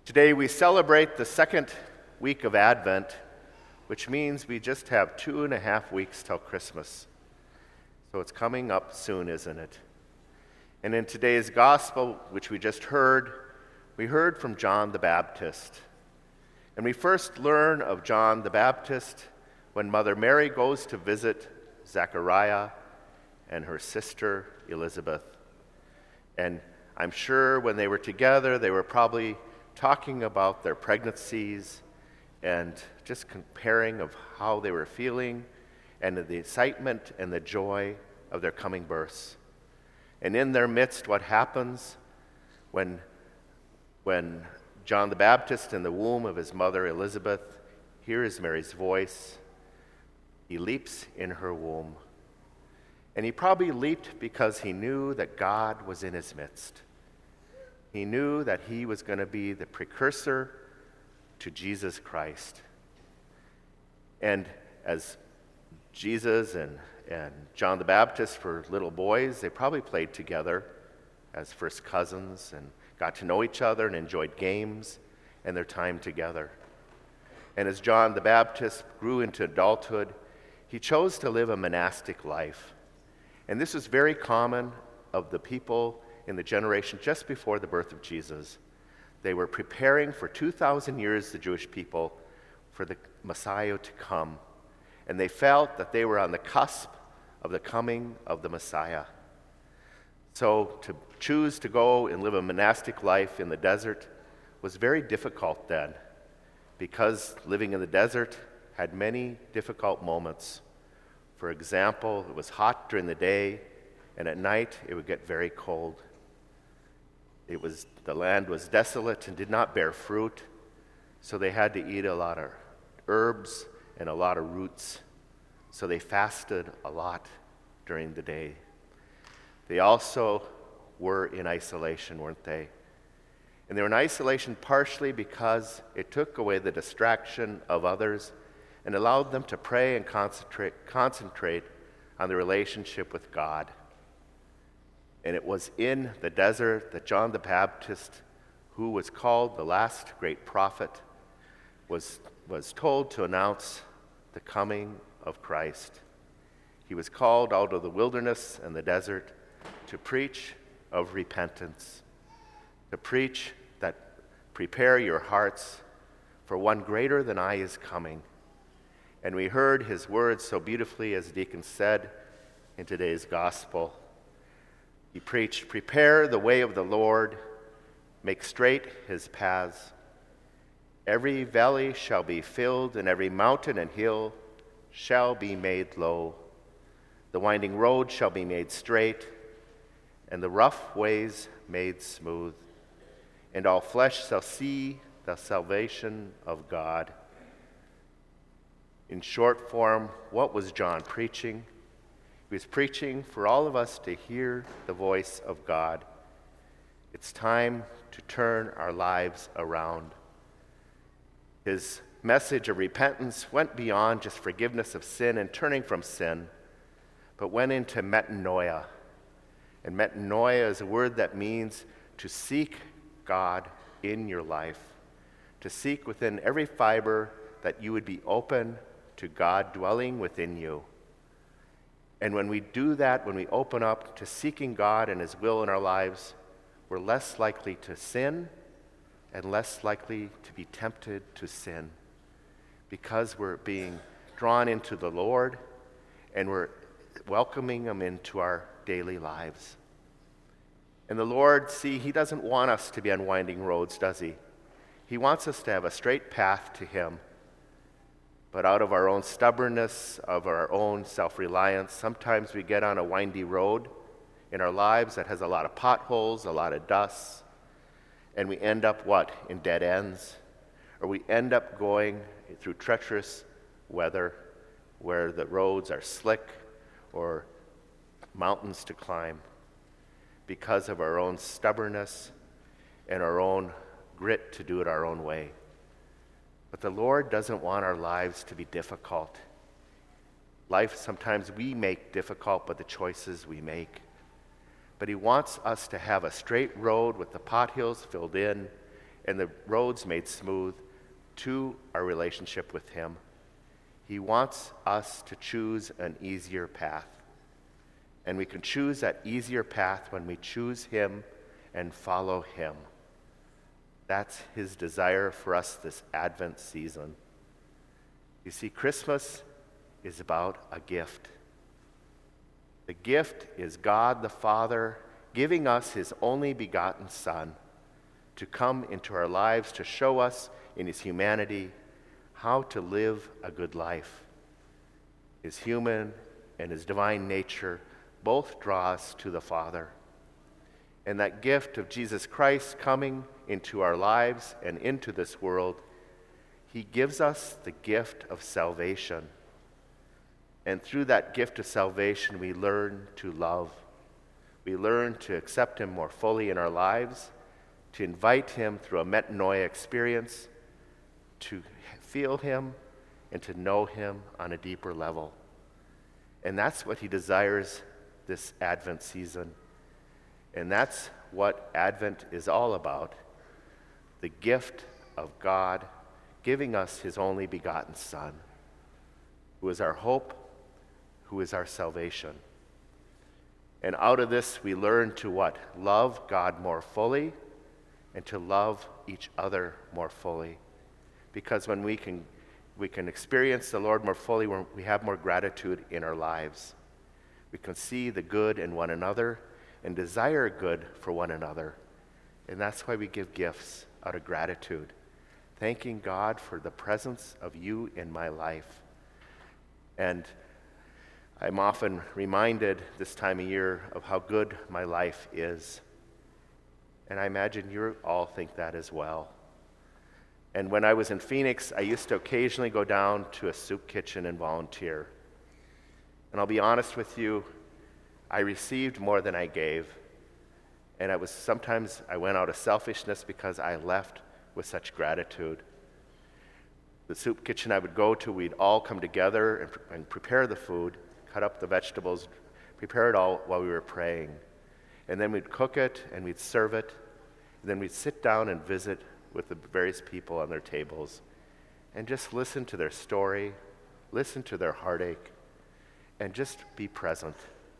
Today we celebrate the second week of Advent, which means we just have 2.5 weeks till Christmas. So it's coming up soon, isn't it? And in today's gospel, which we just heard, we heard from John the Baptist. And we first learn of John the Baptist when Mother Mary goes to visit Zechariah and her sister Elizabeth. And I'm sure when they were together, they were probably talking about their pregnancies and just comparing of how they were feeling and the excitement and the joy of their coming births. And in their midst, what happens when John the Baptist in the womb of his mother Elizabeth hears Mary's voice, he leaps in her womb. And he probably leaped because he knew that God was in his midst. He knew that he was going to be the precursor to Jesus Christ. And as Jesus and John the Baptist were little boys, they probably played together as first cousins and got to know each other and enjoyed games and their time together. And as John the Baptist grew into adulthood, he chose to live a monastic life. And this was very common of the people in the generation just before the birth of Jesus. They were preparing for 2,000 years, the Jewish people, for the Messiah to come. And they felt that they were on the cusp of the coming of the Messiah. So to choose to go and live a monastic life in the desert was very difficult then, because living in the desert had many difficult moments. For example, it was hot during the day, and at night it would get very cold. The land was desolate and did not bear fruit, so they had to eat a lot of herbs and a lot of roots. So they fasted a lot during the day. They also were in isolation, weren't they? And they were in isolation partially because it took away the distraction of others and allowed them to pray and concentrate on the relationship with God. And it was in the desert that John the Baptist, who was called the last great prophet, was told to announce the coming of Christ. He was called out of the wilderness and the desert to preach of repentance, to preach that prepare your hearts, for one greater than I is coming. And we heard his words so beautifully, as Deacon said in today's gospel. He preached, prepare the way of the Lord, make straight his paths. Every valley shall be filled, and every mountain and hill shall be made low. The winding road shall be made straight, and the rough ways made smooth. And all flesh shall see the salvation of God. In short form, what was John preaching? He was preaching for all of us to hear the voice of God. It's time to turn our lives around. His message of repentance went beyond just forgiveness of sin and turning from sin, but went into metanoia. And metanoia is a word that means to seek God in your life, to seek within every fiber that you would be open to God dwelling within you. And when we do that, when we open up to seeking God and his will in our lives, we're less likely to sin and less likely to be tempted to sin, because we're being drawn into the Lord and we're welcoming him into our daily lives. And the Lord, he doesn't want us to be on winding roads, does he? He wants us to have a straight path to him. But out of our own stubbornness, of our own self-reliance, sometimes we get on a windy road in our lives that has a lot of potholes, a lot of dust, and we end up what? In dead ends. Or we end up going through treacherous weather where the roads are slick or mountains to climb because of our own stubbornness and our own grit to do it our own way. But the Lord doesn't want our lives to be difficult. Life sometimes we make difficult by the choices we make. But he wants us to have a straight road with the pothills filled in and the roads made smooth to our relationship with him. He wants us to choose an easier path. And we can choose that easier path when we choose him and follow him. That's his desire for us this Advent season. You see, Christmas is about a gift. The gift is God the Father giving us his only begotten Son to come into our lives to show us in his humanity how to live a good life. His human and his divine nature both draw us to the Father. And that gift of Jesus Christ coming into our lives and into this world, he gives us the gift of salvation. And through that gift of salvation, we learn to love. We learn to accept him more fully in our lives, to invite him through a metanoia experience, to feel him and to know him on a deeper level. And that's what he desires this Advent season. And that's what Advent is all about. The gift of God giving us his only begotten Son, who is our hope, who is our salvation. And out of this we learn to what? Love God more fully and to love each other more fully. Because when we can experience the Lord more fully, we have more gratitude in our lives. We can see the good in one another and desire good for one another. And that's why we give gifts out of gratitude, thanking God for the presence of you in my life. And I'm often reminded this time of year of how good my life is. And I imagine you all think that as well. And when I was in Phoenix, I used to occasionally go down to a soup kitchen and volunteer. And I'll be honest with you, I received more than I gave. And sometimes I went out of selfishness because I left with such gratitude. The soup kitchen I would go to, we'd all come together and prepare the food, cut up the vegetables, prepare it all while we were praying. And then we'd cook it and we'd serve it. And then we'd sit down and visit with the various people on their tables and just listen to their story, listen to their heartache, and just be present.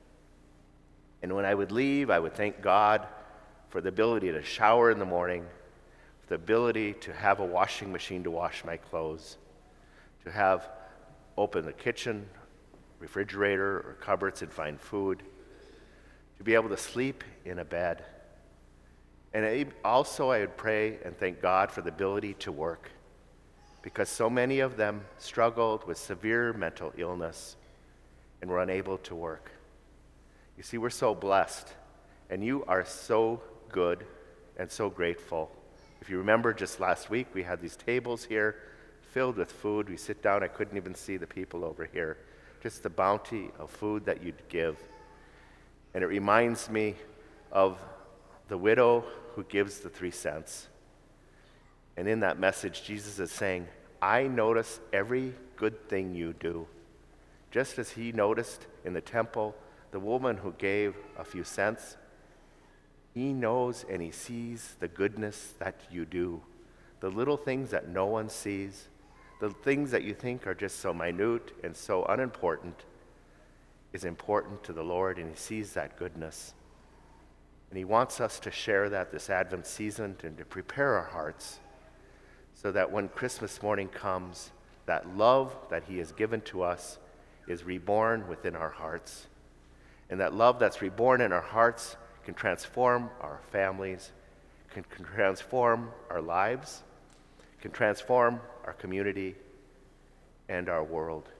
And when I would leave, I would thank God for the ability to shower in the morning, for the ability to have a washing machine to wash my clothes, to have open the kitchen, refrigerator, or cupboards and find food, to be able to sleep in a bed. And I would pray and thank God for the ability to work, because so many of them struggled with severe mental illness and were unable to work. You see, we're so blessed, and you are so good and so grateful. If you remember, just last week, we had these tables here filled with food. We sit down, I couldn't even see the people over here. Just the bounty of food that you'd give. And it reminds me of the widow who gives the 3 cents. And in that message, Jesus is saying, I notice every good thing you do. Just as he noticed in the temple the woman who gave a few cents, he knows and he sees the goodness that you do. The little things that no one sees, the things that you think are just so minute and so unimportant, is important to the Lord, and he sees that goodness. And he wants us to share that this Advent season and to prepare our hearts so that when Christmas morning comes, that love that he has given to us is reborn within our hearts. And that love that's reborn in our hearts can transform our families, can transform our lives, can transform our community and our world.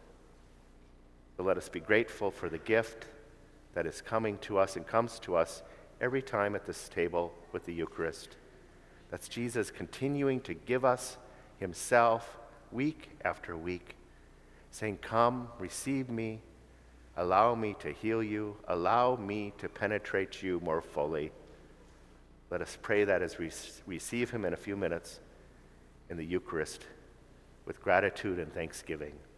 So let us be grateful for the gift that is coming to us and comes to us every time at this table with the Eucharist. That's Jesus continuing to give us himself week after week, saying, come, receive me, allow me to heal you, allow me to penetrate you more fully. Let us pray that as we receive him in a few minutes in the Eucharist with gratitude and thanksgiving.